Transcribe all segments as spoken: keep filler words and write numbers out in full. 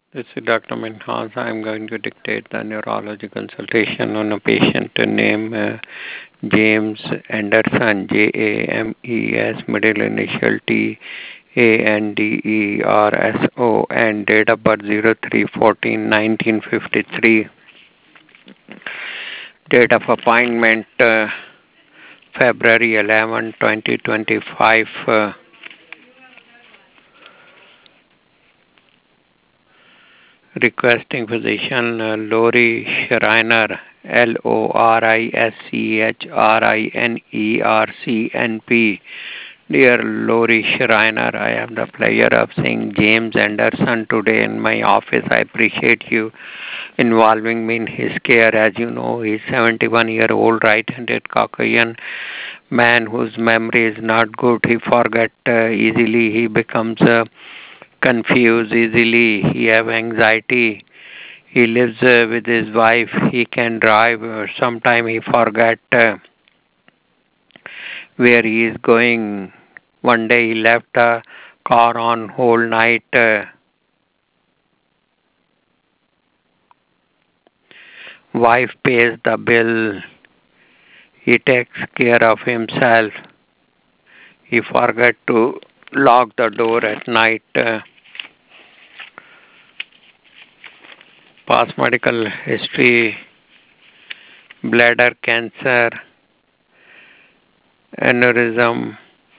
This is Doctor Minhas. I'm going to dictate the neurology consultation on a patient named uh, James Anderson, J A M E S, middle initial T A N D E R S O, and date of birth zero three fourteen nineteen fifty-three. Date of appointment uh, February eleventh, twenty twenty-five. Uh, requesting physician uh, Lori Schreiner, L O R I S C H R I N E R C N P. Dear Lori Schreiner, I have the pleasure of seeing James Anderson today in my office. I appreciate you involving me in his care. As you know, he's seventy-one-year-old right-handed Caucasian man whose memory is not good. He forgets uh, easily. He becomes uh, confused easily. He have anxiety. He lives uh, with his wife. He can drive. Uh, Sometime he forget uh, where he is going. One day he left the car on whole night. Uh, wife pays the bill. He takes care of himself. He forget to lock the door at night. Uh, past medical history, bladder cancer, aneurysm,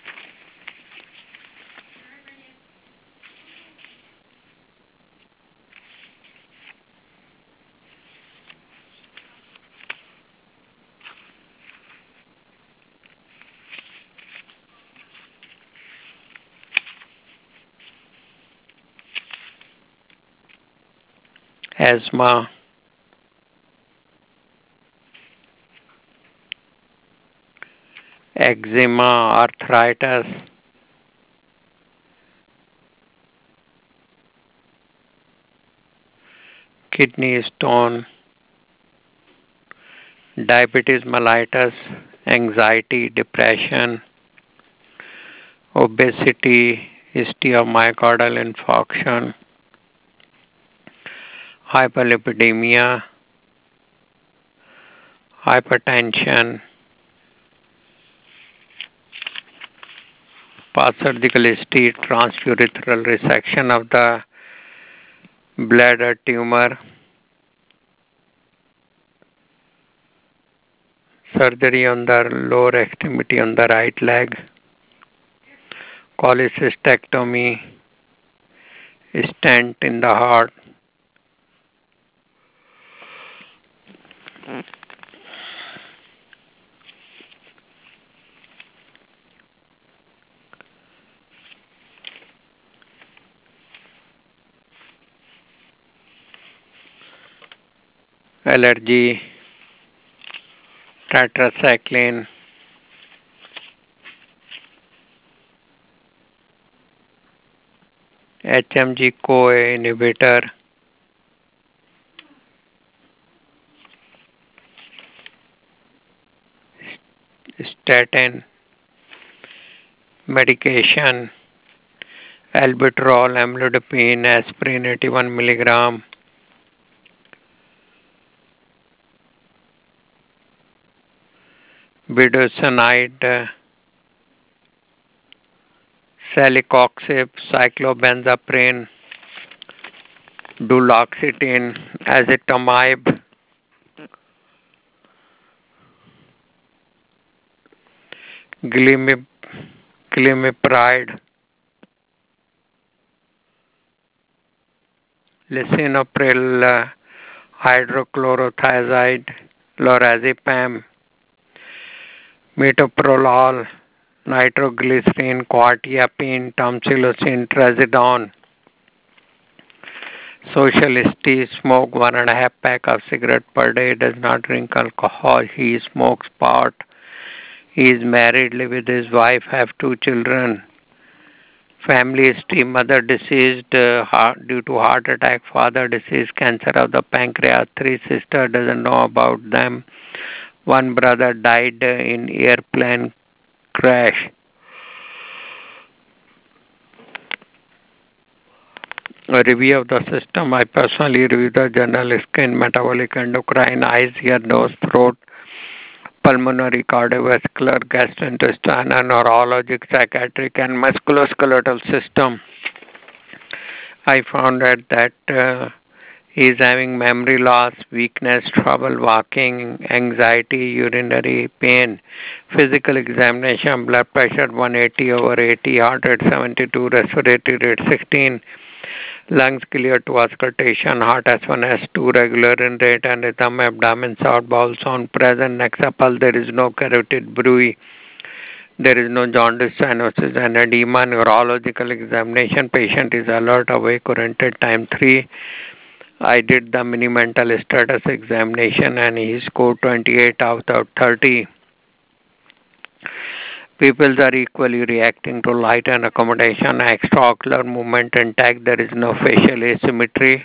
asthma, eczema, arthritis, kidney stone, diabetes mellitus, anxiety, depression, obesity, history of myocardial infarction, hyperlipidemia, hypertension, past surgical history, transurethral resection of the bladder tumor, surgery on the lower extremity on the right leg, cholecystectomy, stent in the heart, allergy, tetracycline, H M G CoA inhibitor, statin, medication, albuterol, amlodipine, aspirin eighty-one milligram, budesonide, celecoxib, cyclobenzaprine, duloxetine, azithromycin, glimep- glimepiride, lisinopril, uh, hydrochlorothiazide, lorazepam, metoprolol, nitroglycerin, quetiapine, tamsulosin, trazodone. Socialist, smoke one and a half pack of cigarette per day, does not drink alcohol. He smokes pot. He is married, live with his wife, have two children. Family history, mother deceased uh, heart, due to heart attack, father deceased, cancer of the pancreas, three sisters, doesn't know about them. One brother died uh, in airplane crash. A review of the system. I personally review the general skin, metabolic, endocrine, eyes, ear, nose, throat, pulmonary, cardiovascular, gastrointestinal, neurologic, psychiatric, and musculoskeletal system. I found out that uh, he is having memory loss, weakness, trouble walking, anxiety, urinary pain, physical examination, blood pressure one eighty over eighty, heart rate seventy-two, respiratory rate sixteen, lungs clear to auscultation, heart S one, S two, regular in rate and rhythm, abdomen sound, bowel sound present, next pulse, there is no carotid bruit. There is no jaundice, cyanosis, and edema. Neurological examination. Patient is alert, awake, oriented. Time three. I did the mini mental status examination and he scored twenty-eight out of thirty. People are equally reacting to light and accommodation. Extraocular movement intact. There is no facial asymmetry.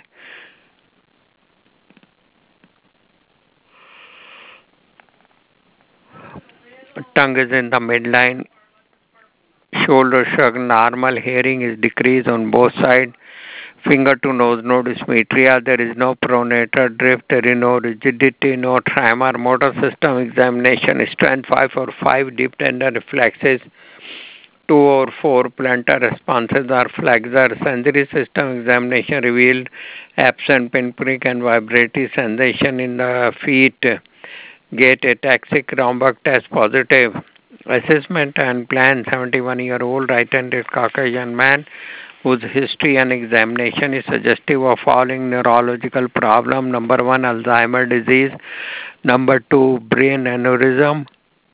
Tongue is in the midline. Shoulder shrug. Normal hearing is decreased on both sides. Finger to nose, no dysmetria. There is no pronator drift. There is no rigidity, no tremor. Motor system examination. Strength five or five. Deep tender reflexes. Two or four plantar responses are flexor. Sensory system examination revealed absent pinprick and vibratory sensation in the feet. Gait ataxic Romberg test positive. Assessment and plan. seventy-one year old right-handed Caucasian man whose history and examination is suggestive of following neurological problem. Number one, Alzheimer's disease. Number two, brain aneurysm.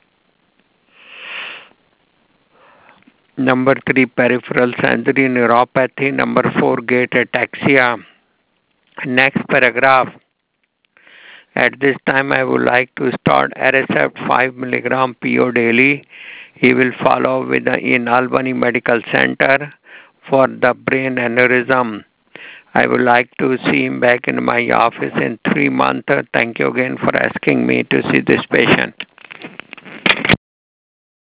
Number three, peripheral sensory neuropathy. Number four, gait ataxia. Next paragraph. At this time, I would like to start Aricept five milligram P O daily. He will follow with the, in Albany Medical Center for the brain aneurysm. I would like to see him back in my office in three months. Thank you again for asking me to see this patient.